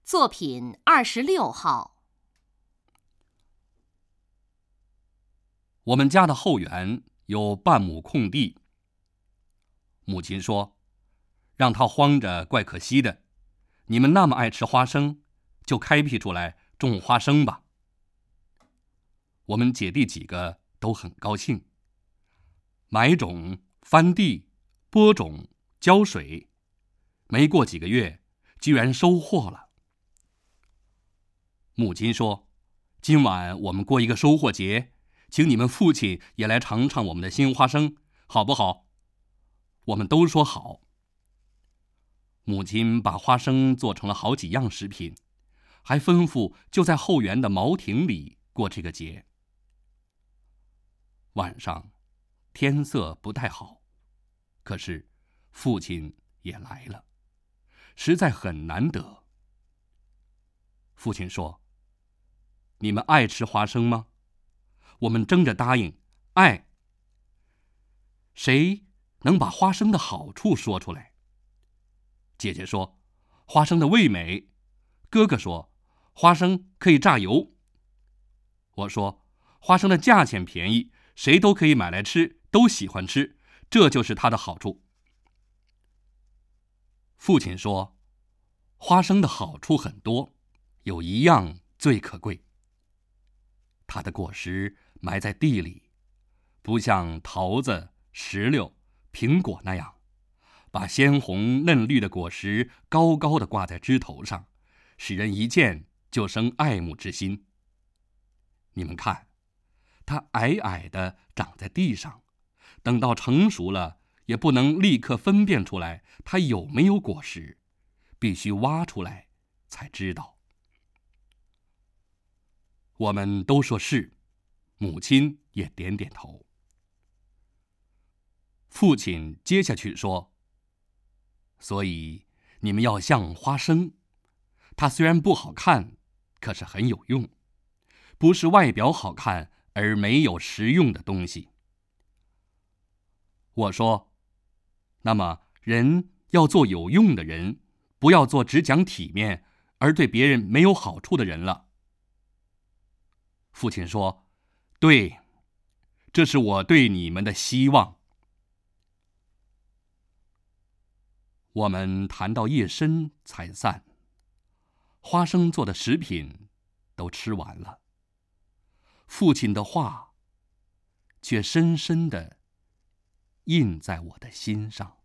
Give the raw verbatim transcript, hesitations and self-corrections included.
作品二十六号。 我们家的后园有半亩空地，母亲说，让它荒着怪可惜的，你们那么爱吃花生，就开辟出来种花生吧。我们姐弟几个都很高兴，买种、翻地、播种、浇水，没过几个月，居然收获了。母亲说，今晚我们过一个收获节，请你们父亲也来尝尝我们的新花生，好不好？我们都说好。母亲把花生做成了好几样食品，还吩咐就在后园的茅亭里过这个节。晚上，天色不太好，可是父亲也来了，实在很难得。父亲说，你们爱吃花生吗？我们争着答应，爱。谁能把花生的好处说出来？姐姐说，花生的味美。哥哥说，花生可以榨油。我说，花生的价钱便宜，谁都可以买来吃，都喜欢吃，这就是它的好处。父亲说，花生的好处很多，有一样最可贵。它的果实埋在地里，不像桃子、石榴、苹果那样，把鲜红嫩绿的果实高高地挂在枝头上，使人一见就生爱慕之心。你们看，它矮矮地长在地上，等到成熟了，也不能立刻分辨出来它有没有果实，必须挖出来才知道。我们都说是，母亲也点点头。父亲接下去说，所以你们要像花生，它虽然不好看，可是很有用，不是外表好看而没有实用的东西。我说，那么人要做有用的人，不要做只讲体面而对别人没有好处的人了。父亲说，对，这是我对你们的希望。我们谈到夜深才散，花生做的食品都吃完了，父亲的话却深深地印在我的心上。